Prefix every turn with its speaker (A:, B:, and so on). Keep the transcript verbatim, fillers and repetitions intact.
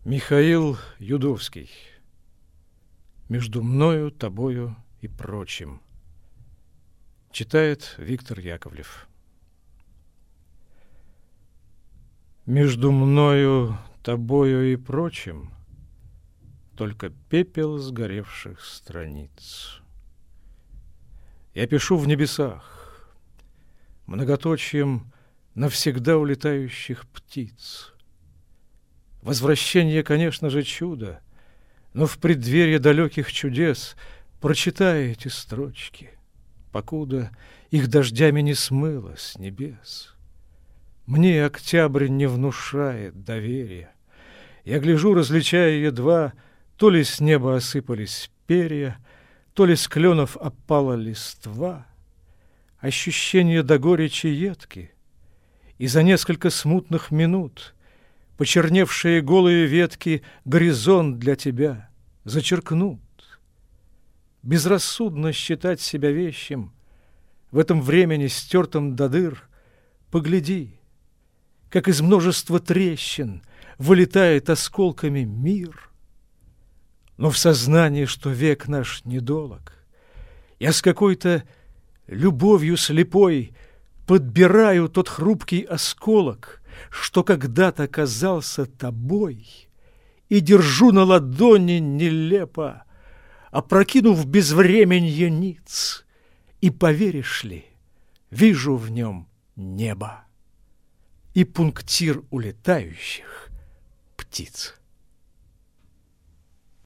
A: Михаил Юдовский. «Между мною, тобою и прочим». Читает Виктор Яковлев. Между мною, тобою и прочим только пепел сгоревших страниц. Я пишу в небесах, многоточием навсегда улетающих птиц. Возвращение, конечно же, чудо, но в преддверии далеких чудес прочитай эти строчки, покуда их дождями не смыло с небес. Мне октябрь не внушает доверия. Я гляжу, различая едва, то ли с неба осыпались перья, то ли с кленов опала листва. Ощущение до горечи едки, и за несколько смутных минут почерневшие голые ветки горизонт для тебя зачеркнут. Безрассудно считать себя вещим в этом времени, стертом до дыр. Погляди, как из множества трещин вылетает осколками мир. Но в сознании, что век наш недолог, я с какой-то любовью слепой подбираю тот хрупкий осколок, что когда-то казался тобой, и держу на ладони нелепо, опрокинув безвременье ниц, и, поверишь ли, вижу в нем небо и пунктир улетающих птиц.